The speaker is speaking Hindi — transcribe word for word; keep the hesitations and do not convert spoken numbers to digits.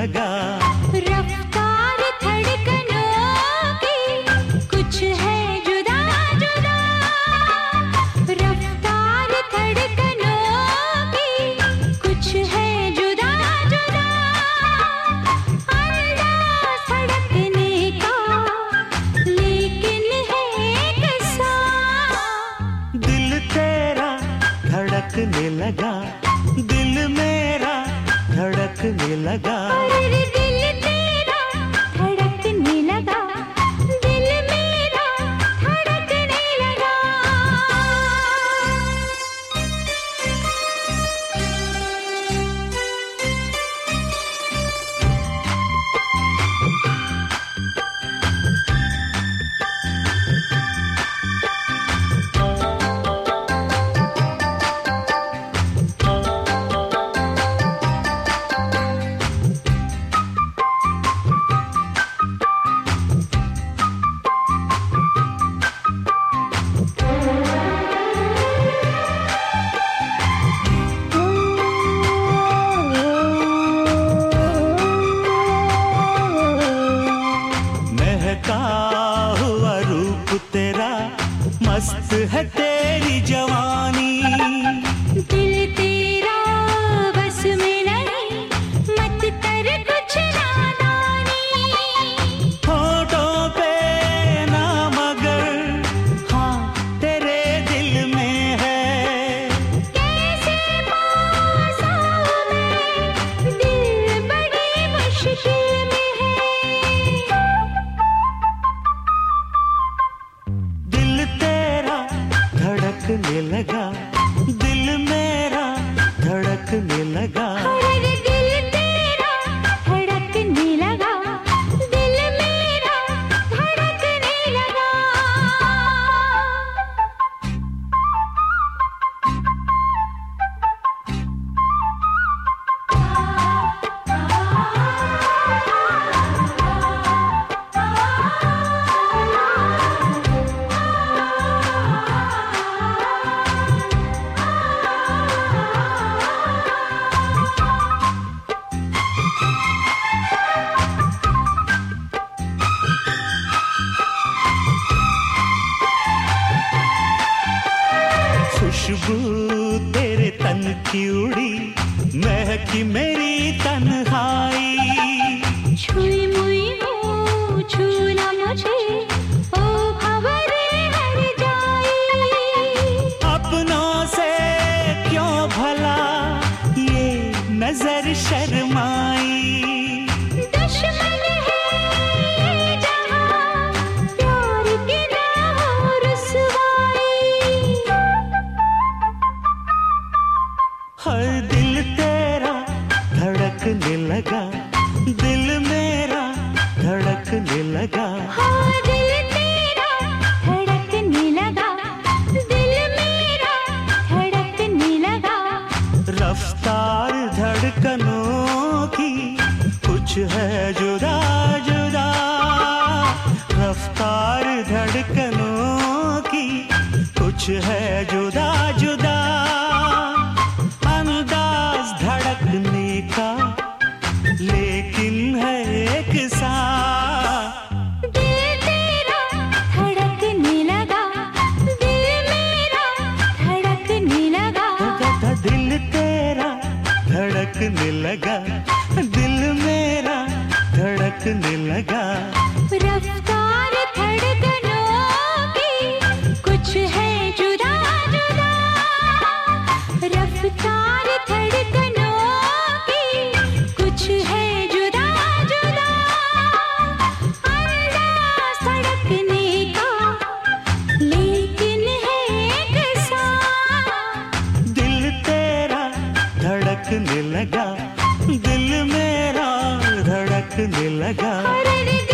लगा। रफ्तार धड़कनों की कुछ है जुदा जुदा, रफ्तार धड़कनों की कुछ है जुदा जुदा, अंदाज़ धड़कने का लेकिन है कैसा। दिल तेरा धड़कने लगा, दिल मेरा धड़कने लगा। अरे दिल तेरा धड़कने लगा, दिल मेरा धड़कने लगा। हुआ रूप तेरा, मस्त है तेरी जवानी। दिल तेरा बस में नहीं, मत कर कुछ नादानी। होठों पे ना मगर हाँ तेरे दिल में है। कैसे पासाओं में दिल बड़ी मुश्किल में है। दिल तेरा धड़कने लगा, दिल मेरा धड़कने लगा। अरे दिल तेरा धड़कने लगा, दिल मेरा धड़कने लगा। खुशबू तेरे तन की उड़ी, महकी मेरी तन्हाई। छुई मुई हो छूना मुझे, ओ खबरे हर जाई। अपनों से क्यों भला ये नजर शर्माई। दुश्मन है ये जहां, प्यार की ना हो रुसवाई। हर दिल तेरा धड़कने लगा, दिल मेरा धड़कने लगा। हाँ दिल तेरा धड़कने लगा, दिल मेरा धड़कने लगा। रफ्तार धड़कनों की कुछ है जुदा जुदा, रफ्तार धड़कनों की कुछ है जुदा जुदा। अंदाज धड़कने का लेकिन है एक सा। दिल तेरा धड़कने लगा, दिल मेरा धड़कने लगा। दिल तेरा धड़कने लगा, दिल मेरा धड़कने लगा। रफ्तार धड़कनों की कुछ है जुदा जुदा, रफ्तार धड़कनों की कुछ है जुदा जुदा। अंदाज़ धड़कने का लेकिन है कैसा। दिल तेरा धड़कने लगा, दिल मेरा धड़कने लगा। अरे